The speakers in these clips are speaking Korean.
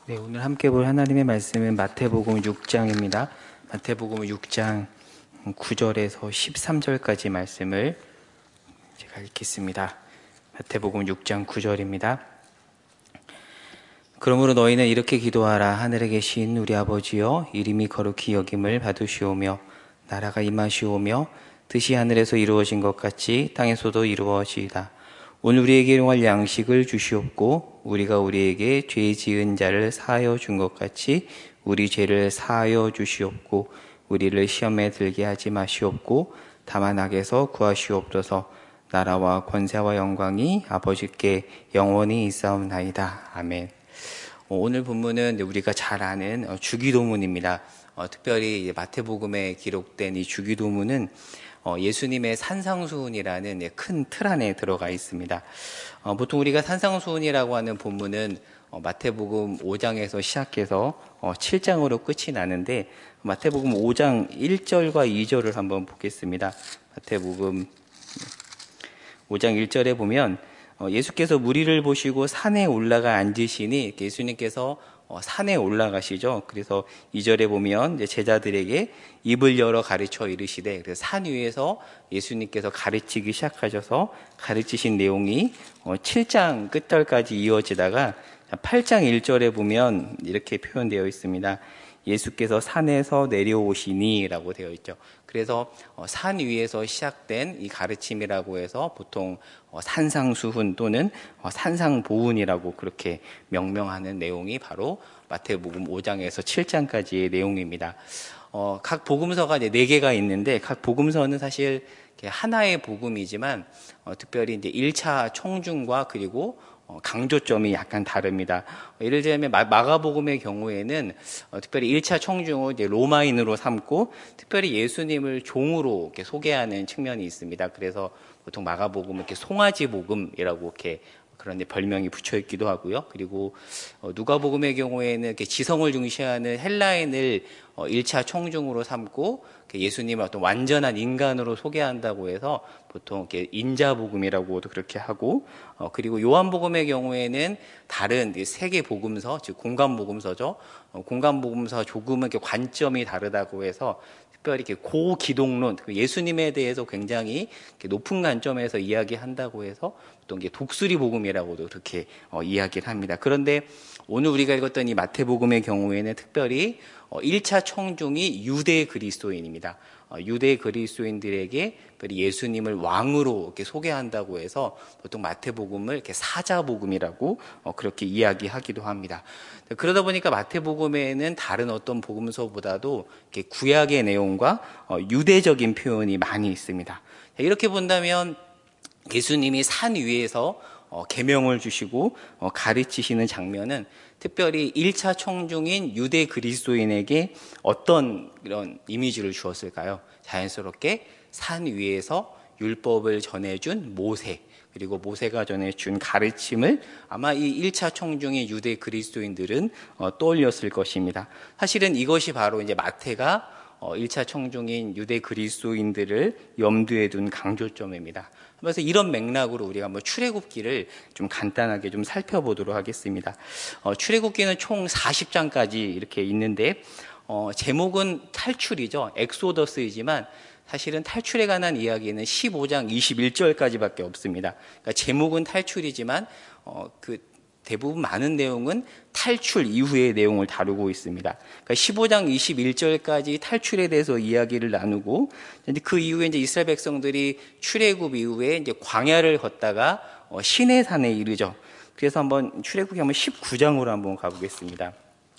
네, 오늘 함께 볼 하나님의 말씀은 마태복음 6장입니다. 마태복음 6장 9절에서 13절까지 말씀을 제가 읽겠습니다. 마태복음 6장 9절입니다. 그러므로 너희는 이렇게 기도하라. 하늘에 계신 우리 아버지여, 이름이 거룩히 여김을 받으시오며 나라가 임하시오며 뜻이 하늘에서 이루어진 것 같이 땅에서도 이루어지이다. 오늘 우리에게 일용할 양식을 주시옵고 우리가 우리에게 죄 지은 자를 사하여 준 것 같이 우리 죄를 사하여 주시옵고 우리를 시험에 들게 하지 마시옵고 다만 악에서 구하시옵소서. 나라와 권세와 영광이 아버지께 영원히 있사옵나이다. 아멘. 오늘 본문은 우리가 잘 아는 주기도문입니다. 특별히 마태복음에 기록된 이 주기도문은 예수님의 산상수훈이라는 큰 틀 안에 들어가 있습니다. 보통 우리가 산상수훈이라고 하는 본문은 마태복음 5장에서 시작해서 7장으로 끝이 나는데 마태복음 5장 1절과 2절을 한번 보겠습니다. 마태복음 5장 1절에 보면 예수께서 무리를 보시고 산에 올라가 앉으시니 예수님께서 산에 올라가시죠. 그래서 2절에 보면 이제 제자들에게 입을 열어 가르쳐 이르시되, 그래서 산 위에서 예수님께서 가르치기 시작하셔서 가르치신 내용이 7장 끝절까지 이어지다가 8장 1절에 보면 이렇게 표현되어 있습니다. 예수께서 산에서 내려오시니 라고 되어 있죠. 그래서 산 위에서 시작된 이 가르침이라고 해서 보통 산상수훈 또는 산상보훈이라고 그렇게 명명하는 내용이 바로 마태복음 5장에서 7장까지의 내용입니다. 각 복음서가 이제 4개가 있는데 각 복음서는 사실 하나의 복음이지만 특별히 이제 1차 청중과 그리고 강조점이 약간 다릅니다. 예를 들면 마가복음의 경우에는 특별히 1차 청중을 이제 로마인으로 삼고 특별히 예수님을 종으로 이렇게 소개하는 측면이 있습니다. 그래서 보통 마가복음은 이렇게 송아지 복음이라고 이렇게 그런 별명이 붙여 있기도 하고요. 그리고 누가복음의 경우에는 이렇게 지성을 중시하는 헬라인을 1차 청중으로 삼고 예수님을 어떤 완전한 인간으로 소개한다고 해서 보통 이렇게 인자복음이라고도 그렇게 하고, 그리고 요한복음의 경우에는 다른 3개 복음서, 즉 공간복음서죠. 공간복음서 조금은 이렇게 관점이 다르다고 해서 특별히 이렇게 고기독론, 예수님에 대해서 굉장히 높은 관점에서 이야기한다고 해서 보통 이게 독수리 복음이라고도 그렇게 이야기를 합니다. 그런데 오늘 우리가 읽었던 이 마태복음의 경우에는 특별히 1차 청중이 유대 그리스도인입니다. 유대 그리스도인들에게 예수님을 왕으로 이렇게 소개한다고 해서 보통 마태복음을 이렇게 사자복음이라고 그렇게 이야기하기도 합니다. 그러다 보니까 마태복음에는 다른 어떤 복음서보다도 이렇게 구약의 내용과 유대적인 표현이 많이 있습니다. 이렇게 본다면 예수님이 산 위에서 계명을 주시고 가르치시는 장면은 특별히 1차 청중인 유대 그리스도인에게 어떤 이런 이미지를 주었을까요? 자연스럽게 산 위에서 율법을 전해준 모세, 그리고 모세가 전해준 가르침을 아마 이 1차 청중인 유대 그리스도인들은 떠올렸을 것입니다. 사실은 이것이 바로 이제 마태가 1차 청중인 유대 그리스도인들을 염두에 둔 강조점입니다. 그래서 이런 맥락으로 우리가 한번 출애굽기를 좀 간단하게 좀 살펴보도록 하겠습니다. 출애굽기는 총 40장까지 이렇게 있는데 제목은 탈출이죠. 엑소더스이지만 사실은 탈출에 관한 이야기는 15장 21절까지밖에 없습니다. 그러니까 제목은 탈출이지만 대부분 많은 내용은 탈출 이후의 내용을 다루고 있습니다. 그러니까 15장 21절까지 탈출에 대해서 이야기를 나누고, 그 이후에 이제 이스라엘 백성들이 출애굽 이후에 이제 광야를 걷다가 시내산에 이르죠. 그래서 한번 출애굽기 한번 19장으로 한번 가보겠습니다.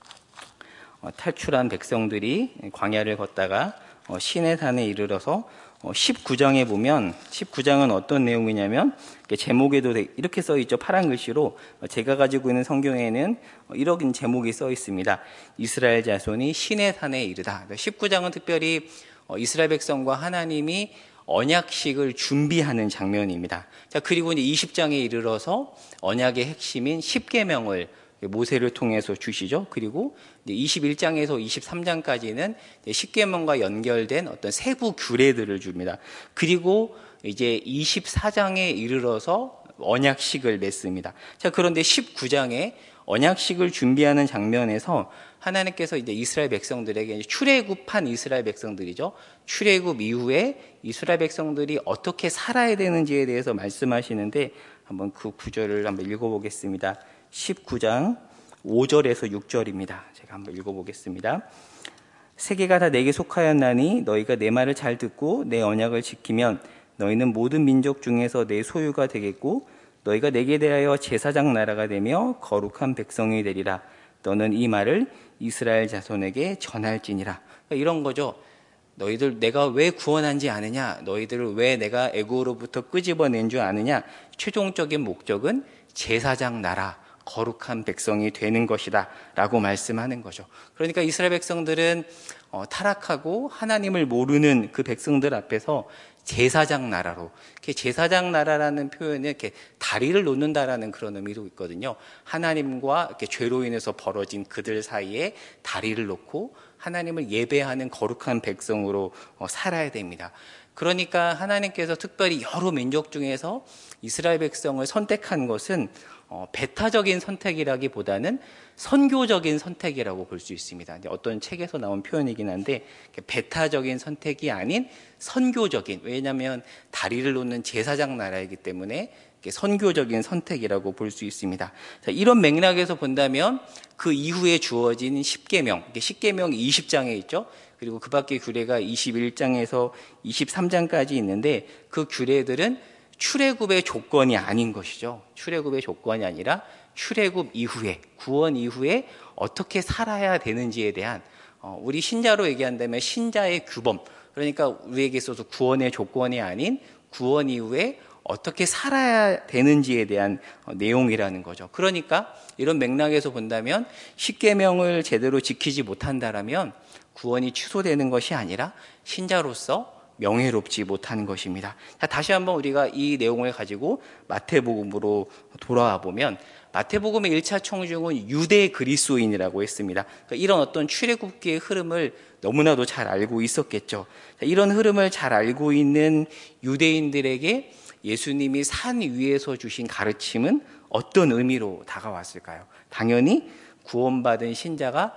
탈출한 백성들이 광야를 걷다가 시내산에 이르러서 19장에 보면 19장은 어떤 내용이냐면 제목에도 이렇게 써 있죠. 파란 글씨로. 제가 가지고 있는 성경에는 이런 제목이 써 있습니다. 이스라엘 자손이 시내산에 이르다. 19장은 특별히 이스라엘 백성과 하나님이 언약식을 준비하는 장면입니다. 자, 그리고 이제 20장에 이르러서 언약의 핵심인 10계명을 모세를 통해서 주시죠. 그리고 21장에서 23장까지는 10계명과 연결된 어떤 세부 규례들을 줍니다. 그리고 이제 24장에 이르러서 언약식을 맺습니다. 자, 그런데 19장에 언약식을 준비하는 장면에서 하나님께서 이제 이스라엘 백성들에게 출애굽한 이스라엘 백성들이죠. 출애굽 이후에 이스라엘 백성들이 어떻게 살아야 되는지에 대해서 말씀하시는데 한번 그 구절을 한번 읽어보겠습니다. 19장 5절에서 6절입니다. 제가 한번 읽어보겠습니다. 세계가 다 내게 속하였나니 너희가 내 말을 잘 듣고 내 언약을 지키면 너희는 모든 민족 중에서 내 소유가 되겠고 너희가 내게 대하여 제사장 나라가 되며 거룩한 백성이 되리라. 너는 이 말을 이스라엘 자손에게 전할지니라. 그러니까 이런 거죠. 너희들 내가 왜 구원한지 아느냐? 너희들을 왜 내가 애굽으로부터 끄집어낸 줄 아느냐? 최종적인 목적은 제사장 나라, 거룩한 백성이 되는 것이다 라고 말씀하는 거죠. 그러니까 이스라엘 백성들은 타락하고 하나님을 모르는 그 백성들 앞에서 제사장 나라로, 이렇게 제사장 나라라는 표현에 이렇게 다리를 놓는다라는 그런 의미도 있거든요. 하나님과 이렇게 죄로 인해서 벌어진 그들 사이에 다리를 놓고 하나님을 예배하는 거룩한 백성으로 살아야 됩니다. 그러니까 하나님께서 특별히 여러 민족 중에서 이스라엘 백성을 선택한 것은 배타적인 선택이라기보다는 선교적인 선택이라고 볼 수 있습니다. 어떤 책에서 나온 표현이긴 한데 배타적인 선택이 아닌 선교적인, 왜냐하면 다리를 놓는 제사장 나라이기 때문에 선교적인 선택이라고 볼 수 있습니다. 자, 이런 맥락에서 본다면 그 이후에 주어진 십계명, 십계명이 20장에 있죠. 그리고 그 밖에 규례가 21장에서 23장까지 있는데 그 규례들은 출애굽의 조건이 아닌 것이죠. 출애굽의 조건이 아니라 출애굽 이후에, 구원 이후에 어떻게 살아야 되는지에 대한, 우리 신자로 얘기한다면 신자의 규범, 그러니까 우리에게 있어서 구원의 조건이 아닌 구원 이후에 어떻게 살아야 되는지에 대한 내용이라는 거죠. 그러니까 이런 맥락에서 본다면 십계명을 제대로 지키지 못한다라면 구원이 취소되는 것이 아니라 신자로서 명예롭지 못한 것입니다. 자, 다시 한번 우리가 이 내용을 가지고 마태복음으로 돌아와 보면 마태복음의 1차 청중은 유대 그리스도인이라고 했습니다. 그러니까 이런 어떤 출애굽기의 흐름을 너무나도 잘 알고 있었겠죠. 자, 이런 흐름을 잘 알고 있는 유대인들에게 예수님이 산 위에서 주신 가르침은 어떤 의미로 다가왔을까요? 당연히 구원받은 신자가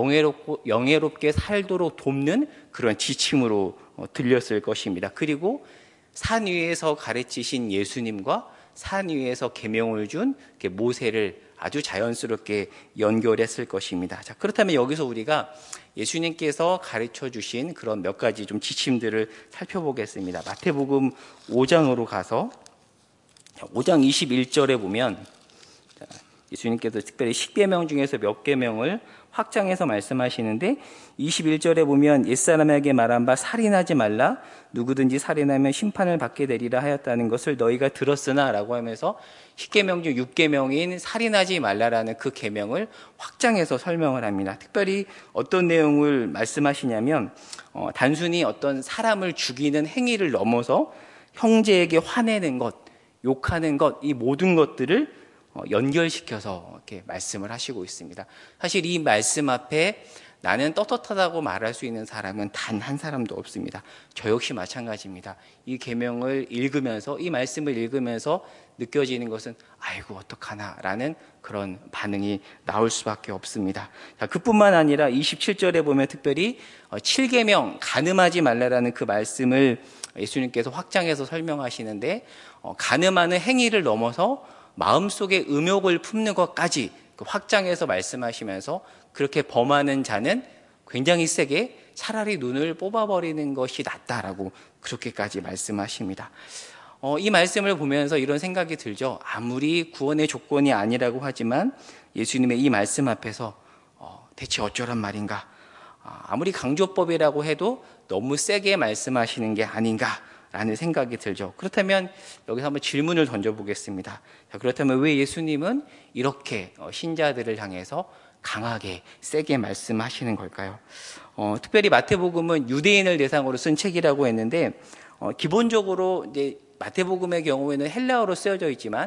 명예롭게 살도록 돕는 그런 지침으로 들렸을 것입니다. 그리고 산 위에서 가르치신 예수님과 산 위에서 계명을 준 모세를 아주 자연스럽게 연결했을 것입니다. 자, 그렇다면 여기서 우리가 예수님께서 가르쳐 주신 그런 몇 가지 좀 지침들을 살펴보겠습니다. 마태복음 5장으로 가서 5장 21절에 보면 예수님께서 특별히 10계명 중에서 몇 계명을 확장해서 말씀하시는데 21절에 보면 옛사람에게 말한 바 살인하지 말라, 누구든지 살인하면 심판을 받게 되리라 하였다는 것을 너희가 들었으나 라고 하면서 10계명 중 6계명인 살인하지 말라라는 그 계명을 확장해서 설명을 합니다. 특별히 어떤 내용을 말씀하시냐면 단순히 어떤 사람을 죽이는 행위를 넘어서 형제에게 화내는 것, 욕하는 것, 이 모든 것들을 연결시켜서 이렇게 말씀을 하시고 있습니다. 사실 이 말씀 앞에 나는 떳떳하다고 말할 수 있는 사람은 단 한 사람도 없습니다. 저 역시 마찬가지입니다. 이 계명을 읽으면서, 이 말씀을 읽으면서 느껴지는 것은 아이고 어떡하나라는 그런 반응이 나올 수밖에 없습니다. 자, 그뿐만 아니라 27절에 보면 특별히 7계명 간음하지 말라라는 그 말씀을 예수님께서 확장해서 설명하시는데 간음하는 행위를 넘어서 마음속에 음욕을 품는 것까지 확장해서 말씀하시면서 그렇게 범하는 자는 굉장히 세게 차라리 눈을 뽑아버리는 것이 낫다라고 그렇게까지 말씀하십니다. 이 말씀을 보면서 이런 생각이 들죠. 아무리 구원의 조건이 아니라고 하지만 예수님의 이 말씀 앞에서 대체 어쩌란 말인가, 아무리 강조법이라고 해도 너무 세게 말씀하시는 게 아닌가라는 생각이 들죠. 그렇다면 여기서 한번 질문을 던져보겠습니다. 자, 그렇다면 왜 예수님은 이렇게 신자들을 향해서 강하게 세게 말씀하시는 걸까요? 특별히 마태복음은 유대인을 대상으로 쓴 책이라고 했는데 기본적으로 이제 마태복음의 경우에는 헬라어로 쓰여져 있지만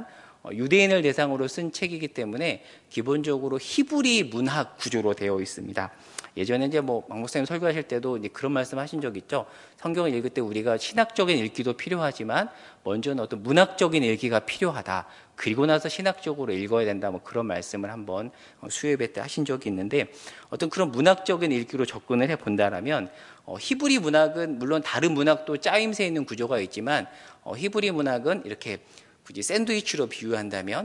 유대인을 대상으로 쓴 책이기 때문에 기본적으로 히브리 문학 구조로 되어 있습니다. 예전에 이제 막 목사님 설교하실 때도 이제 그런 말씀 하신 적 있죠. 성경을 읽을 때 우리가 신학적인 읽기도 필요하지만 먼저는 어떤 문학적인 읽기가 필요하다. 그리고 나서 신학적으로 읽어야 된다. 뭐 그런 말씀을 한번 수요예배 때 하신 적이 있는데 어떤 그런 문학적인 읽기로 접근을 해 본다라면 히브리 문학은 물론 다른 문학도 짜임새 있는 구조가 있지만 히브리 문학은 이렇게 굳이 샌드위치로 비유한다면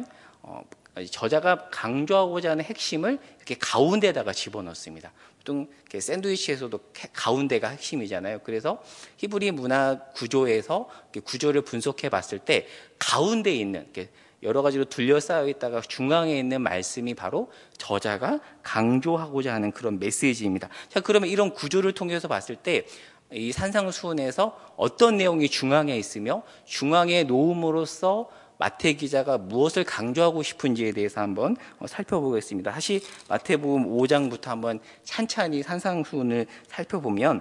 저자가 강조하고자 하는 핵심을 이렇게 가운데다가 집어넣습니다. 보통 이렇게 샌드위치에서도 가운데가 핵심이잖아요. 그래서 히브리 문학 구조에서 구조를 분석해 봤을 때 가운데에 있는 여러 가지로 둘러싸여 있다가 중앙에 있는 말씀이 바로 저자가 강조하고자 하는 그런 메시지입니다. 자, 그러면 이런 구조를 통해서 봤을 때 이 산상수훈에서 어떤 내용이 중앙에 있으며 중앙에 놓음으로써 마태 기자가 무엇을 강조하고 싶은지에 대해서 한번 살펴보겠습니다. 다시 마태복음 5장부터 한번 찬찬히 산상수훈을 살펴보면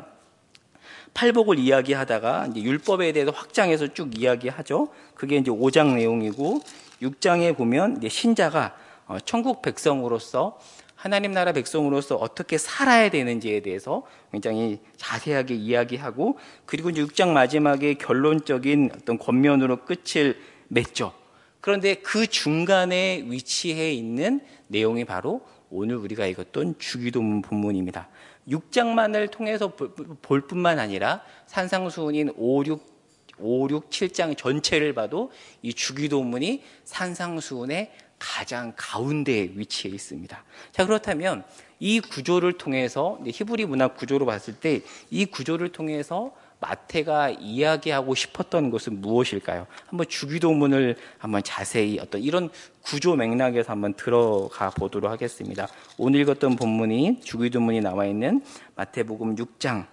팔복을 이야기하다가 이제 율법에 대해서 확장해서 쭉 이야기하죠. 그게 이제 5장 내용이고 6장에 보면 이제 신자가 천국 백성으로서 하나님 나라 백성으로서 어떻게 살아야 되는지에 대해서 굉장히 자세하게 이야기하고 그리고 이제 6장 마지막에 결론적인 어떤 권면으로 끝을 맺죠. 그런데 그 중간에 위치해 있는 내용이 바로 오늘 우리가 읽었던 주기도문 본문입니다. 6장만을 통해서 볼 뿐만 아니라 산상수훈인 5, 6, 7장 전체를 봐도 이 주기도문이 산상수훈의 가장 가운데에 위치해 있습니다. 자, 그렇다면 이 구조를 통해서 히브리 문학 구조로 봤을 때 이 구조를 통해서 마태가 이야기하고 싶었던 것은 무엇일까요? 한번 주기도문을 한번 자세히 어떤 이런 구조 맥락에서 한번 들어가 보도록 하겠습니다. 오늘 읽었던 본문이 주기도문이 나와 있는 마태복음 6장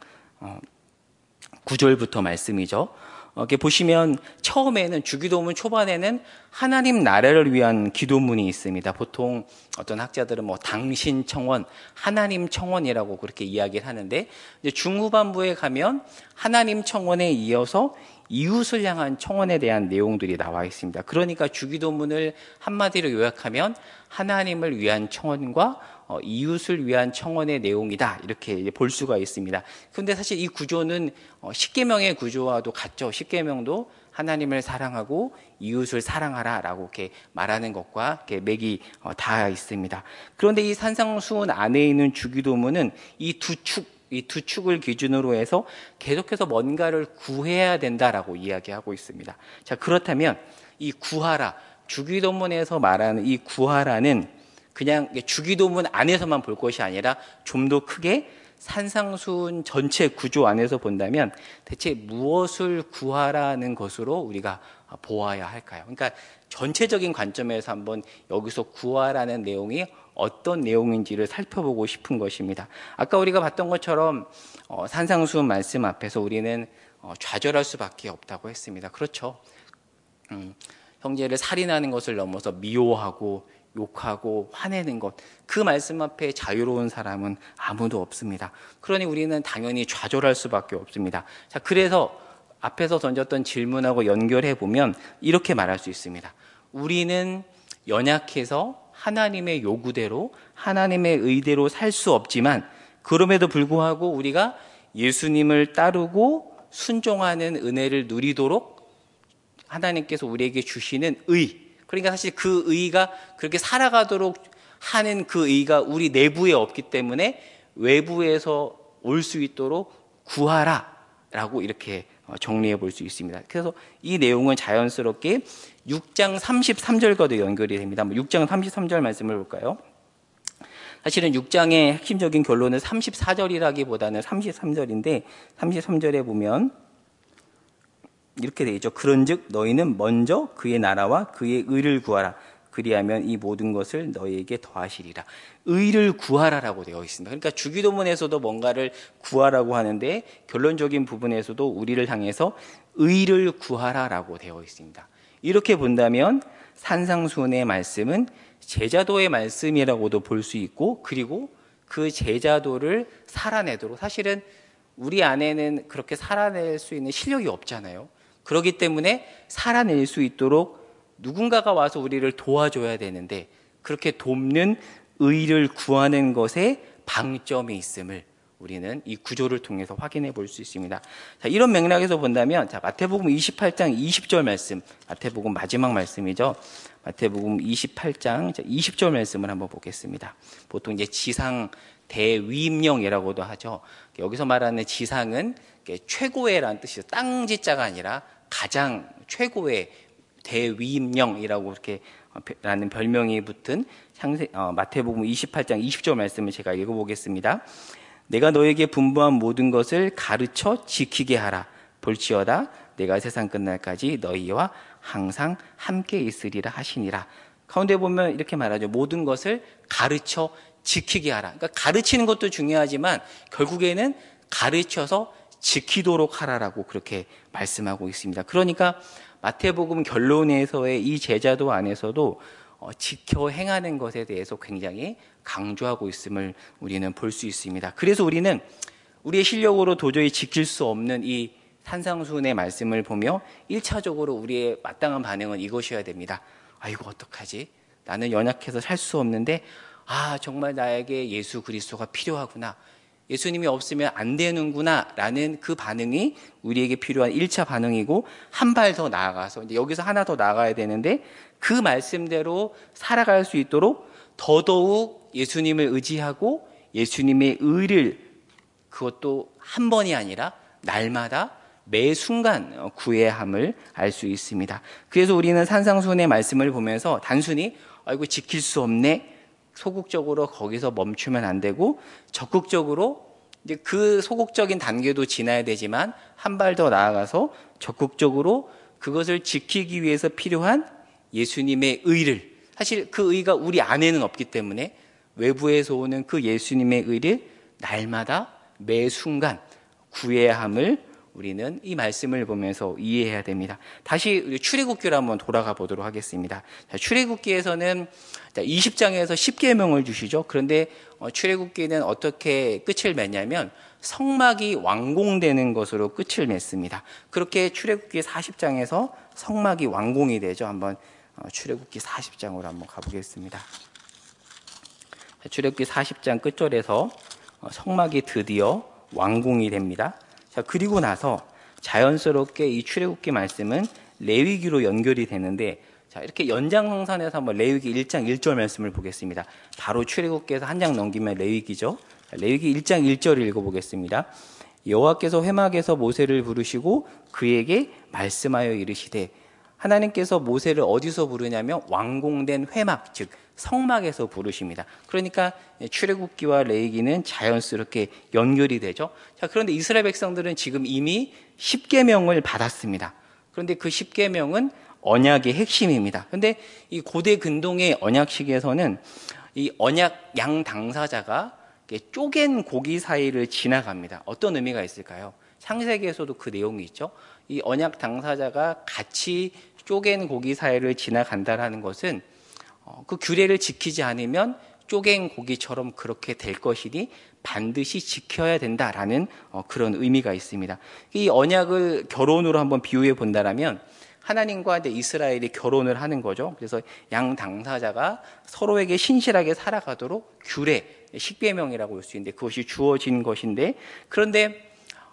9절부터 말씀이죠. 이렇게 보시면 처음에는 주기도문 초반에는 하나님 나라를 위한 기도문이 있습니다. 보통 어떤 학자들은 뭐 당신 청원, 하나님 청원이라고 그렇게 이야기를 하는데 이제 중후반부에 가면 하나님 청원에 이어서 이웃을 향한 청원에 대한 내용들이 나와 있습니다. 그러니까 주기도문을 한마디로 요약하면 하나님을 위한 청원과 이웃을 위한 청원의 내용이다 이렇게 볼 수가 있습니다. 그런데 사실 이 구조는 십계명의 구조와도 같죠. 십계명도 하나님을 사랑하고 이웃을 사랑하라라고 이렇게 말하는 것과 이렇게 맥이 닿아 있습니다. 그런데 이 산상수훈 안에 있는 주기도문은 이 두 축을 기준으로 해서 계속해서 뭔가를 구해야 된다라고 이야기하고 있습니다. 자, 그렇다면 이 구하라, 주기도문에서 말하는 이 구하라는 그냥 주기도문 안에서만 볼 것이 아니라 좀 더 크게 산상수훈 전체 구조 안에서 본다면 대체 무엇을 구하라는 것으로 우리가 보아야 할까요? 그러니까 전체적인 관점에서 한번 여기서 구하라는 내용이 어떤 내용인지를 살펴보고 싶은 것입니다. 아까 우리가 봤던 것처럼 산상수훈 말씀 앞에서 우리는 좌절할 수밖에 없다고 했습니다. 그렇죠. 형제를 살인하는 것을 넘어서 미워하고 욕하고 화내는 것, 그 말씀 앞에 자유로운 사람은 아무도 없습니다. 그러니 우리는 당연히 좌절할 수밖에 없습니다. 자, 그래서 앞에서 던졌던 질문하고 연결해 보면 이렇게 말할 수 있습니다. 우리는 연약해서 하나님의 요구대로 하나님의 의대로 살 수 없지만 그럼에도 불구하고 우리가 예수님을 따르고 순종하는 은혜를 누리도록 하나님께서 우리에게 주시는 의, 그러니까 사실 그 의가 그렇게 살아가도록 하는 그 의가 우리 내부에 없기 때문에 외부에서 올 수 있도록 구하라라고 이렇게 정리해 볼 수 있습니다. 그래서 이 내용은 자연스럽게 6장 33절과도 연결이 됩니다. 6장 33절 말씀을 볼까요? 사실은 6장의 핵심적인 결론은 34절이라기보다는 33절인데 33절에 보면 이렇게 되어 있죠. 그런즉 너희는 먼저 그의 나라와 그의 의를 구하라. 그리하면 이 모든 것을 너희에게 더하시리라. 의를 구하라라고 되어 있습니다. 그러니까 주기도문에서도 뭔가를 구하라고 하는데 결론적인 부분에서도 우리를 향해서 의를 구하라라고 되어 있습니다. 이렇게 본다면 산상수훈의 말씀은 제자도의 말씀이라고도 볼 수 있고 그리고 그 제자도를 살아내도록 사실은 우리 안에는 그렇게 살아낼 수 있는 실력이 없잖아요. 그렇기 때문에 살아낼 수 있도록 누군가가 와서 우리를 도와줘야 되는데 그렇게 돕는 의를 구하는 것에 방점이 있음을 우리는 이 구조를 통해서 확인해 볼 수 있습니다. 자, 이런 맥락에서 본다면 마태복음 28장 20절 말씀, 마태복음 마지막 말씀이죠. 마태복음 28장 20절 말씀을 한번 보겠습니다. 보통 이제 지상 대위임령이라고도 하죠. 여기서 말하는 지상은 최고의라는 뜻이죠. 땅 지자가 아니라 가장 최고의 대위임령이라고 이렇게 라는 별명이 붙은 마태복음 28장 20절 말씀을 제가 읽어보겠습니다. 내가 너에게 분부한 모든 것을 가르쳐 지키게 하라. 볼지어다 내가 세상 끝날까지 너희와 항상 함께 있으리라 하시니라. 가운데 보면 이렇게 말하죠. 모든 것을 가르쳐 지키게 하라. 그러니까 가르치는 것도 중요하지만 결국에는 가르쳐서 지키도록 하라라고 그렇게 말씀하고 있습니다. 그러니까 마태복음 결론에서의 이 제자도 안에서도 지켜 행하는 것에 대해서 굉장히 강조하고 있음을 우리는 볼 수 있습니다. 그래서 우리는 우리의 실력으로 도저히 지킬 수 없는 이 산상수훈의 말씀을 보며 1차적으로 우리의 마땅한 반응은 이것이어야 됩니다. 이거 어떡하지? 나는 연약해서 살 수 없는데 정말 나에게 예수 그리스도가 필요하구나. 예수님이 없으면 안 되는구나 라는 그 반응이 우리에게 필요한 1차 반응이고, 한 발 더 나아가서 이제 여기서 하나 더 나아가야 되는데 그 말씀대로 살아갈 수 있도록 더더욱 예수님을 의지하고 예수님의 의를, 그것도 한 번이 아니라 날마다 매 순간 구해야 함을 알 수 있습니다. 그래서 우리는 산상수훈의 말씀을 보면서 단순히 이거 지킬 수 없네, 소극적으로 거기서 멈추면 안 되고 적극적으로 이제 그 소극적인 단계도 지나야 되지만 한 발 더 나아가서 적극적으로 그것을 지키기 위해서 필요한 예수님의 의를, 사실 그 의가 우리 안에는 없기 때문에 외부에서 오는 그 예수님의 의를 날마다 매 순간 구해야 함을 우리는 이 말씀을 보면서 이해해야 됩니다. 다시 출애굽기로 한번 돌아가 보도록 하겠습니다. 출애굽기에서는 20장에서 10계명을 주시죠. 그런데 출애굽기는 어떻게 끝을 맺냐면 성막이 완공되는 것으로 끝을 맺습니다. 그렇게 출애굽기 40장에서 성막이 완공이 되죠. 한번 출애굽기 40장으로 한번 가보겠습니다. 출애굽기 40장 끝절에서 성막이 드디어 완공이 됩니다. 자, 그리고 나서 자연스럽게 이 출애굽기 말씀은 레위기로 연결이 되는데, 자, 이렇게 연장성산에서 한번 레위기 1장 1절 말씀을 보겠습니다. 바로 출애굽기에서 한 장 넘기면 레위기죠. 자, 레위기 1장 1절을 읽어보겠습니다. 여호와께서 회막에서 모세를 부르시고 그에게 말씀하여 이르시되, 하나님께서 모세를 어디서 부르냐면 완공된 회막, 즉 성막에서 부르십니다. 그러니까 출애굽기와 레위기는 자연스럽게 연결이 되죠. 자, 그런데 이스라엘 백성들은 지금 이미 10계명을 받았습니다. 그런데 그 10계명은 언약의 핵심입니다. 그런데 이 고대 근동의 언약식에서는 이 언약 양 당사자가 쪼갠 고기 사이를 지나갑니다. 어떤 의미가 있을까요? 창세기에서도 그 내용이 있죠. 이 언약 당사자가 같이 쪼갠 고기 사이를 지나간다는 것은 그 규례를 지키지 않으면 쪼갠 고기처럼 그렇게 될 것이니 반드시 지켜야 된다라는 그런 의미가 있습니다. 이 언약을 결혼으로 한번 비유해 본다면 하나님과 이제 이스라엘이 결혼을 하는 거죠. 그래서 양 당사자가 서로에게 신실하게 살아가도록 규례, 십계명이라고 할 수 있는데 그것이 주어진 것인데, 그런데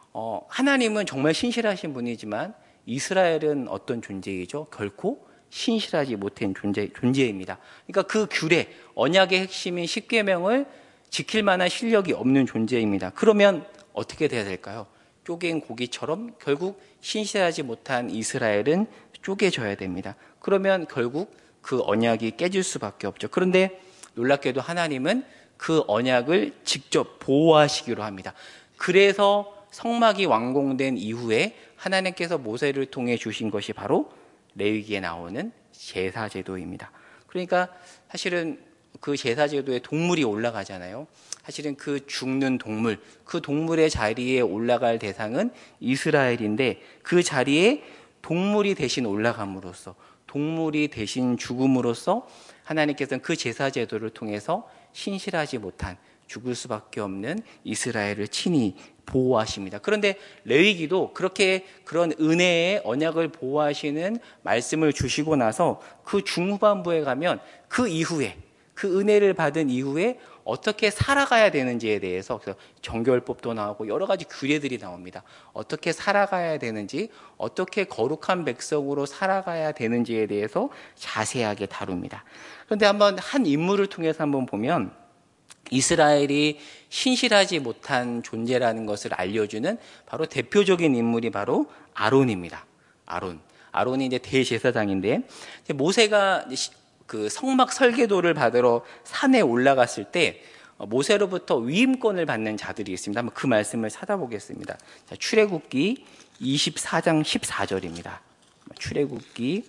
하나님은 정말 신실하신 분이지만 이스라엘은 어떤 존재이죠? 결코 신실하지 못한 존재입니다. 그러니까 그 규례, 언약의 핵심인 십계명을 지킬 만한 실력이 없는 존재입니다. 그러면 어떻게 돼야 될까요? 쪼갠 고기처럼 결국 신실하지 못한 이스라엘은 쪼개져야 됩니다. 그러면 결국 그 언약이 깨질 수밖에 없죠. 그런데 놀랍게도 하나님은 그 언약을 직접 보호하시기로 합니다. 그래서 성막이 완공된 이후에 하나님께서 모세를 통해 주신 것이 바로 레위기에 나오는 제사제도입니다. 그러니까 사실은 그 제사제도에 동물이 올라가잖아요. 사실은 그 죽는 동물, 그 동물의 자리에 올라갈 대상은 이스라엘인데, 그 자리에 동물이 대신 올라감으로써, 동물이 대신 죽음으로써 하나님께서는 그 제사제도를 통해서 신실하지 못한, 죽을 수밖에 없는 이스라엘을 친히 보호하십니다. 그런데 레위기도 그렇게 그런 은혜의 언약을 보호하시는 말씀을 주시고 나서 그 중후반부에 가면 그 이후에 그 은혜를 받은 이후에 어떻게 살아가야 되는지에 대해서 그래서 정결법도 나오고 여러 가지 규례들이 나옵니다. 어떻게 살아가야 되는지, 어떻게 거룩한 백성으로 살아가야 되는지에 대해서 자세하게 다룹니다. 그런데 한번 한 인물을 통해서 한번 보면 이스라엘이 신실하지 못한 존재라는 것을 알려주는 바로 대표적인 인물이 바로 아론입니다. 아론이 이제 대제사장인데 모세가 그 성막 설계도를 받으러 산에 올라갔을 때 모세로부터 위임권을 받는 자들이 있습니다. 한번 그 말씀을 찾아보겠습니다. 자, 출애굽기 24장 14절입니다. 출애굽기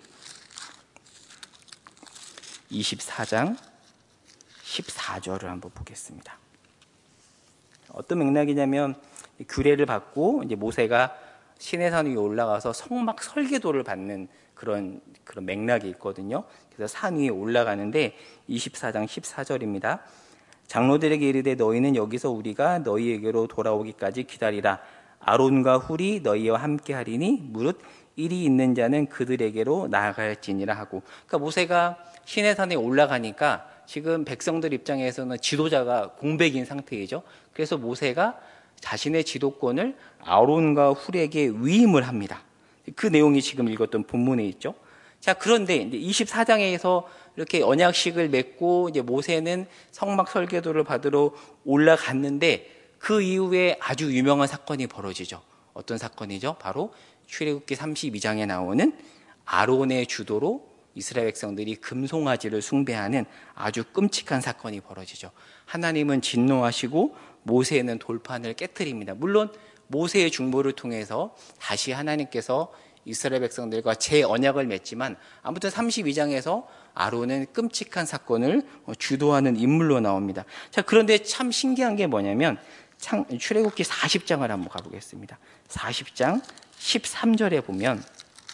24장 14절을 한번 보겠습니다. 어떤 맥락이냐면 규례를 받고 이제 모세가 시내산 위에 올라가서 성막 설계도를 받는 그런 맥락이 있거든요. 그래서 산 위에 올라가는데 24장 14절입니다. 장로들에게 이르되 너희는 여기서 우리가 너희에게로 돌아오기까지 기다리라. 아론과 훌이 너희와 함께 하리니 무릇 일이 있는 자는 그들에게로 나아갈지니라 하고. 그러니까 모세가 시내산에 올라가니까 지금 백성들 입장에서는 지도자가 공백인 상태이죠. 그래서 모세가 자신의 지도권을 아론과 훌에게 위임을 합니다. 그 내용이 지금 읽었던 본문에 있죠. 자, 그런데 이제 24장에서 이렇게 언약식을 맺고 이제 모세는 성막 설계도를 받으러 올라갔는데 그 이후에 아주 유명한 사건이 벌어지죠. 어떤 사건이죠? 바로 출애굽기 32장에 나오는 아론의 주도로 이스라엘 백성들이 금송아지를 숭배하는 아주 끔찍한 사건이 벌어지죠. 하나님은 진노하시고 모세는 돌판을 깨트립니다. 물론 모세의 중보를 통해서 다시 하나님께서 이스라엘 백성들과 재언약을 맺지만 아무튼 32장에서 아론은 끔찍한 사건을 주도하는 인물로 나옵니다. 자, 그런데 참 신기한 게 뭐냐면 출애굽기 40장을 한번 가보겠습니다. 40장 13절에 보면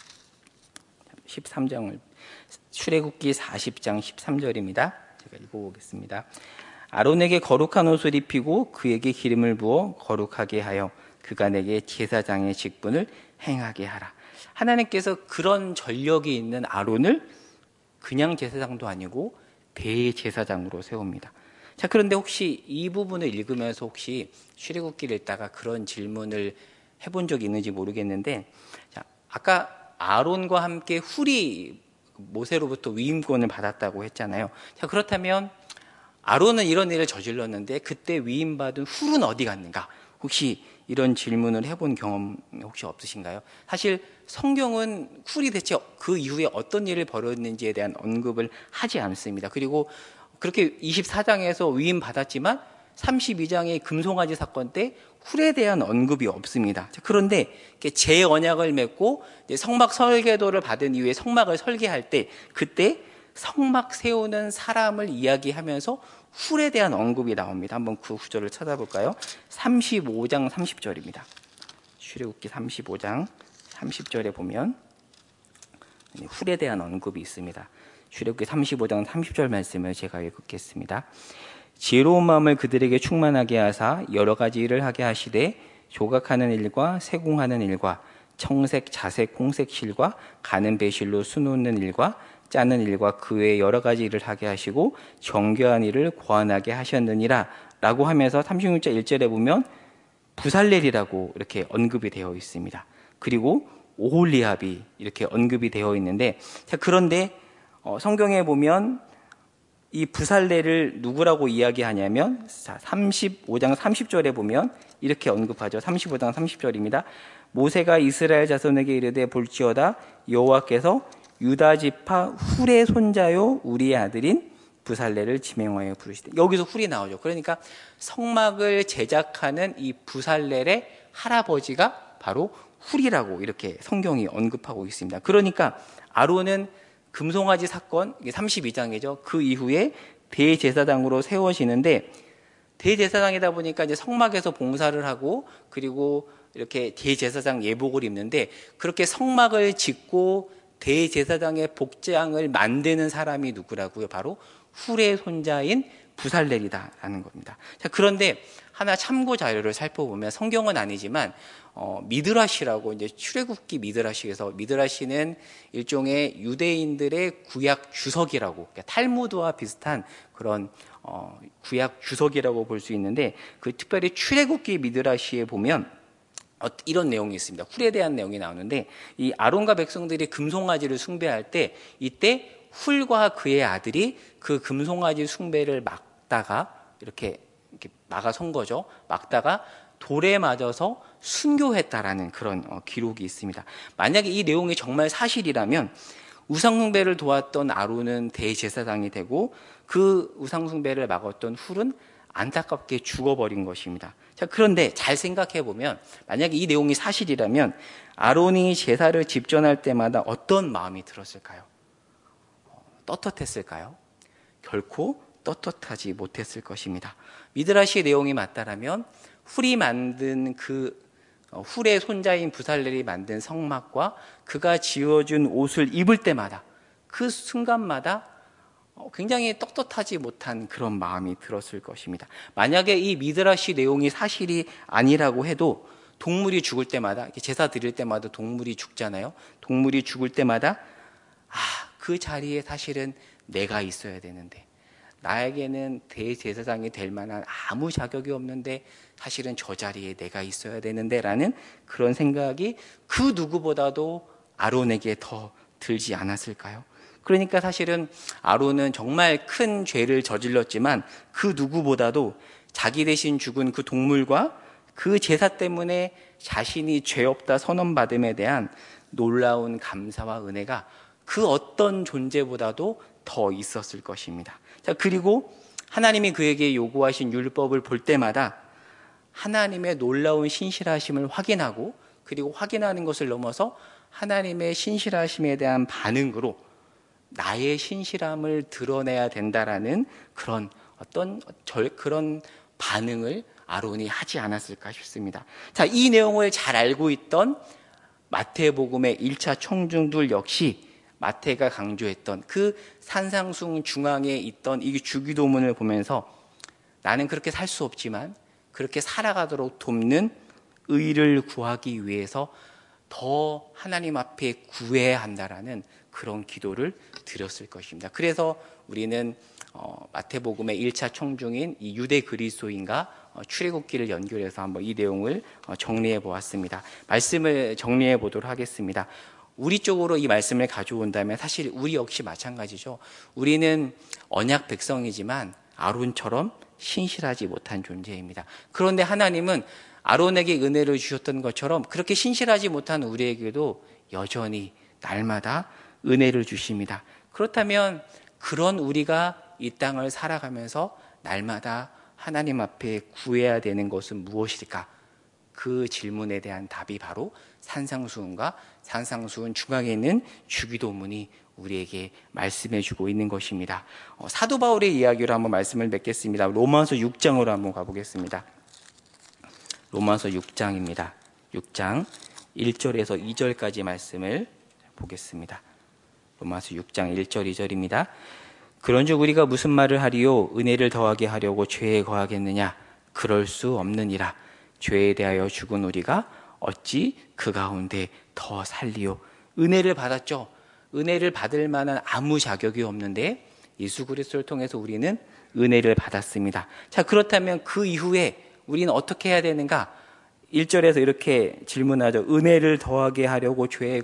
13장을 출애굽기 40장 13절입니다. 제가 읽어보겠습니다. 아론에게 거룩한 옷을 입히고 그에게 기름을 부어 거룩하게 하여 그가 내게 제사장의 직분을 행하게 하라. 하나님께서 그런 전력이 있는 아론을 그냥 제사장도 아니고 대제사장으로 세웁니다. 자, 그런데 혹시 이 부분을 읽으면서 혹시 출애굽기를 읽다가 그런 질문을 해본 적이 있는지 모르겠는데, 자, 아까 아론과 함께 훌이 모세로부터 위임권을 받았다고 했잖아요. 자, 그렇다면 아론은 이런 일을 저질렀는데 그때 위임받은 훌은 어디 갔는가? 혹시 이런 질문을 해본 경험 혹시 없으신가요? 사실 성경은 훌이 대체 그 이후에 어떤 일을 벌였는지에 대한 언급을 하지 않습니다. 그리고 그렇게 24장에서 위임받았지만 32장의 금송아지 사건 때 훌에 대한 언급이 없습니다. 그런데 재언약을 맺고 성막 설계도를 받은 이후에 성막을 설계할 때 그때 성막 세우는 사람을 이야기하면서 훌에 대한 언급이 나옵니다. 한번 그 구절을 찾아볼까요? 35장 30절입니다. 출애굽기 35장 30절에 보면 훌에 대한 언급이 있습니다. 출애굽기 35장 30절 말씀을 제가 읽겠습니다. 지혜로운 마음을 그들에게 충만하게 하사 여러 가지 일을 하게 하시되 조각하는 일과 세공하는 일과 청색, 자색, 홍색 실과 가는 배실로 수놓는 일과 짜는 일과 그 외에 여러 가지 일을 하게 하시고 정교한 일을 고안하게 하셨느니라 라고 하면서 36절 1절에 보면 부살렐이라고 이렇게 언급이 되어 있습니다. 그리고 오홀리압이 이렇게 언급이 되어 있는데, 자, 그런데 성경에 보면 이 부살렐을 누구라고 이야기하냐면 35장 30절에 보면 이렇게 언급하죠. 35장 30절입니다. 모세가 이스라엘 자손에게 이르되 볼지어다 여호와께서 유다 지파 훌의 손자요 우리의 아들인 부살렐을 지명하여 부르시되. 여기서 훌이 나오죠. 그러니까 성막을 제작하는 이 부살렐의 할아버지가 바로 훌이라고 이렇게 성경이 언급하고 있습니다. 그러니까 아론은 금송아지 사건, 이게 32장이죠. 그 이후에 대제사장으로 세워지는데, 대제사장이다 보니까 이제 성막에서 봉사를 하고 그리고 이렇게 대제사장 예복을 입는데, 그렇게 성막을 짓고 대제사장의 복장을 만드는 사람이 누구라고요? 바로 훌의 손자인 부살렐이다라는 겁니다. 자, 그런데 하나 참고 자료를 살펴보면 성경은 아니지만 미드라시라고 이제 출애굽기 미드라시에서 미드라시는 일종의 유대인들의 구약 주석이라고 그러니까 탈무드와 비슷한 그런 구약 주석이라고 볼 수 있는데 그 특별히 출애굽기 미드라시에 보면 이런 내용이 있습니다. 훌에 대한 내용이 나오는데 이 아론과 백성들이 금송아지를 숭배할 때 이때 훌과 그의 아들이 그 금송아지 숭배를 막다가 이렇게 막아선 거죠. 막다가 돌에 맞아서 순교했다라는 그런 기록이 있습니다. 만약에 이 내용이 정말 사실이라면 우상숭배를 도왔던 아론은 대제사장이 되고 그 우상숭배를 막았던 훌은 안타깝게 죽어버린 것입니다. 자, 그런데 잘 생각해 보면 만약에 이 내용이 사실이라면 아론이 제사를 집전할 때마다 어떤 마음이 들었을까요? 떳떳했을까요? 결코 떳떳하지 못했을 것입니다. 미드라시의 내용이 맞다라면 훌이 만든 훌의 손자인 부살렐이 만든 성막과 그가 지어준 옷을 입을 때마다 그 순간마다 굉장히 떳떳하지 못한 그런 마음이 들었을 것입니다. 만약에 이 미드라시 내용이 사실이 아니라고 해도 동물이 죽을 때마다 제사 드릴 때마다 동물이 죽잖아요. 동물이 죽을 때마다 그 자리에 사실은 내가 있어야 되는데 나에게는 대제사장이 될 만한 아무 자격이 없는데 사실은 저 자리에 내가 있어야 되는데 라는 그런 생각이 그 누구보다도 아론에게 더 들지 않았을까요? 그러니까 사실은 아론은 정말 큰 죄를 저질렀지만 그 누구보다도 자기 대신 죽은 그 동물과 그 제사 때문에 자신이 죄 없다 선언받음에 대한 놀라운 감사와 은혜가 그 어떤 존재보다도 더 있었을 것입니다. 자, 그리고 하나님이 그에게 요구하신 율법을 볼 때마다 하나님의 놀라운 신실하심을 확인하고 그리고 확인하는 것을 넘어서 하나님의 신실하심에 대한 반응으로 나의 신실함을 드러내야 된다라는 그런 그런 반응을 아론이 하지 않았을까 싶습니다. 자, 이 내용을 잘 알고 있던 마태복음의 1차 청중들 역시 마태가 강조했던 그 산상숭 중앙에 있던 이 주기도문을 보면서 나는 그렇게 살 수 없지만 그렇게 살아가도록 돕는 의를 구하기 위해서 더 하나님 앞에 구해야 한다라는 그런 기도를 드렸을 것입니다. 그래서 우리는 마태복음의 1차 청중인 이 유대 그리스도인과 출애굽기를 연결해서 한번 이 내용을 정리해 보았습니다. 말씀을 정리해 보도록 하겠습니다. 우리 쪽으로 이 말씀을 가져온다면 사실 우리 역시 마찬가지죠. 우리는 언약 백성이지만 아론처럼 신실하지 못한 존재입니다. 그런데 하나님은 아론에게 은혜를 주셨던 것처럼 그렇게 신실하지 못한 우리에게도 여전히 날마다 은혜를 주십니다. 그렇다면 그런 우리가 이 땅을 살아가면서 날마다 하나님 앞에 구해야 되는 것은 무엇일까? 그 질문에 대한 답이 바로 산상수훈과 산상수훈 중앙에 있는 주기도문이 우리에게 말씀해 주고 있는 것입니다. 사도 바울의 이야기로 한번 말씀을 맺겠습니다. 로마서 6장으로 한번 가보겠습니다. 로마서 6장입니다. 6장 1절에서 2절까지 말씀을 보겠습니다. 로마서 6장 1절 2절입니다. 그런즉 우리가 무슨 말을 하리요? 은혜를 더하게 하려고 죄에 거하겠느냐? 그럴 수 없느니라. 죄에 대하여 죽은 우리가 어찌 그 가운데 더 살리요? 은혜를 받았죠. 은혜를 받을 만한 아무 자격이 없는데 예수 그리스도를 통해서 우리는 은혜를 받았습니다. 자, 그렇다면 그 이후에 우리는 어떻게 해야 되는가? 1절에서 이렇게 질문하죠. 은혜를 더하게 하려고 죄에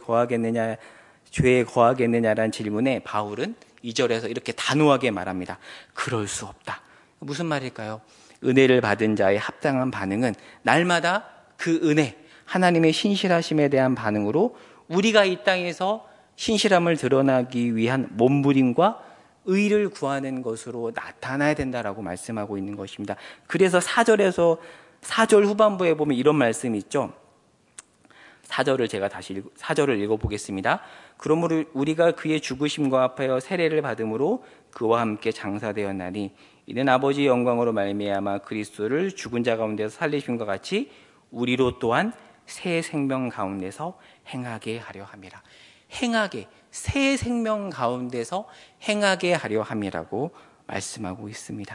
거하겠느냐라는 질문에 바울은 2절에서 이렇게 단호하게 말합니다. 그럴 수 없다. 무슨 말일까요? 은혜를 받은 자의 합당한 반응은 날마다 그 은혜, 하나님의 신실하심에 대한 반응으로 우리가 이 땅에서 신실함을 드러나기 위한 몸부림과 의를 구하는 것으로 나타나야 된다라고 말씀하고 있는 것입니다. 그래서 4절 후반부에 보면 이런 말씀이 있죠. 4절을 제가 다시 4절을 읽어보겠습니다. 그러므로 우리가 그의 죽으심과 합하여 세례를 받음으로 그와 함께 장사되었나니 이는 아버지의 영광으로 말미암아 그리스도를 죽은 자 가운데서 살리심과 같이 우리로 또한 새 생명 가운데서 행하게 하려 함이라. 행하게, 새 생명 가운데서 행하게 하려 함이라고 말씀하고 있습니다.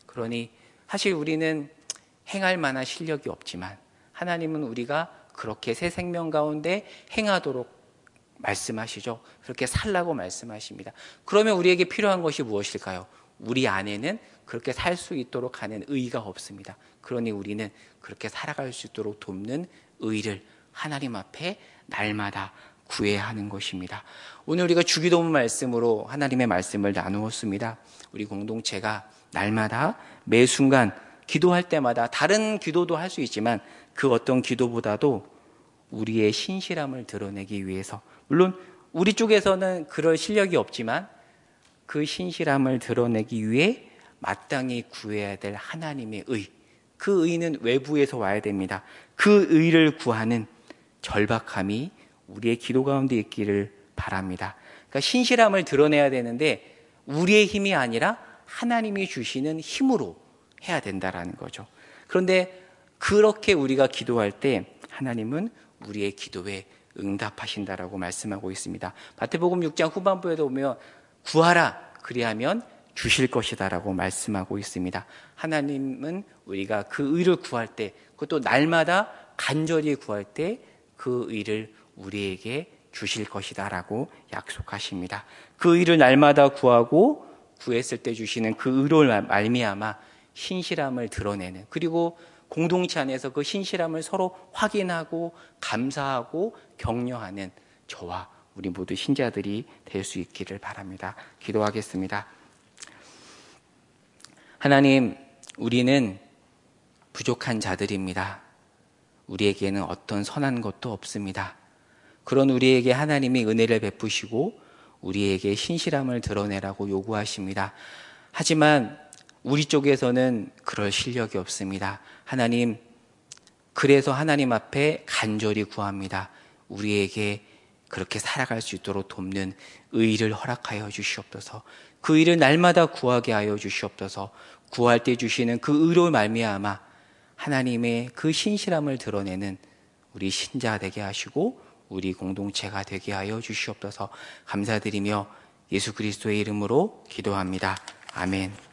그러니 사실 우리는 행할 만한 실력이 없지만 하나님은 우리가 그렇게 새 생명 가운데 행하도록 말씀하시죠. 그렇게 살라고 말씀하십니다. 그러면 우리에게 필요한 것이 무엇일까요? 우리 안에는 그렇게 살 수 있도록 하는 의가 없습니다. 그러니 우리는 그렇게 살아갈 수 있도록 돕는 의를 하나님 앞에 날마다 구해야 하는 것입니다. 오늘 우리가 주기도문 말씀으로 하나님의 말씀을 나누었습니다. 우리 공동체가 날마다 매 순간 기도할 때마다 다른 기도도 할 수 있지만 그 어떤 기도보다도 우리의 신실함을 드러내기 위해서, 물론 우리 쪽에서는 그럴 실력이 없지만 그 신실함을 드러내기 위해 마땅히 구해야 될 하나님의 의, 그 의는 외부에서 와야 됩니다. 그 의를 구하는 절박함이 우리의 기도 가운데 있기를 바랍니다. 그러니까 신실함을 드러내야 되는데 우리의 힘이 아니라 하나님이 주시는 힘으로 해야 된다라는 거죠. 그런데 그렇게 우리가 기도할 때 하나님은 우리의 기도에 응답하신다라고 말씀하고 있습니다. 마태복음 6장 후반부에도 보면 구하라 그리하면 주실 것이다라고 말씀하고 있습니다. 하나님은 우리가 그 의를 구할 때, 그것도 날마다 간절히 구할 때 그 의를 우리에게 주실 것이다라고 약속하십니다. 그 의를 날마다 구하고 구했을 때 주시는 그 의로 말미암아 신실함을 드러내는, 그리고 공동체 안에서 그 신실함을 서로 확인하고 감사하고 격려하는 저와 우리 모두 신자들이 될 수 있기를 바랍니다. 기도하겠습니다. 하나님, 우리는 부족한 자들입니다. 우리에게는 어떤 선한 것도 없습니다. 그런 우리에게 하나님이 은혜를 베푸시고 우리에게 신실함을 드러내라고 요구하십니다. 하지만 우리 쪽에서는 그럴 실력이 없습니다. 하나님, 그래서 하나님 앞에 간절히 구합니다. 우리에게 그렇게 살아갈 수 있도록 돕는 의를 허락하여 주시옵소서. 그 의를 날마다 구하게 하여 주시옵소서. 구할 때 주시는 그 의로 말미암아 하나님의 그 신실함을 드러내는 우리 신자 되게 하시고 우리 공동체가 되게 하여 주시옵소서. 감사드리며 예수 그리스도의 이름으로 기도합니다. 아멘.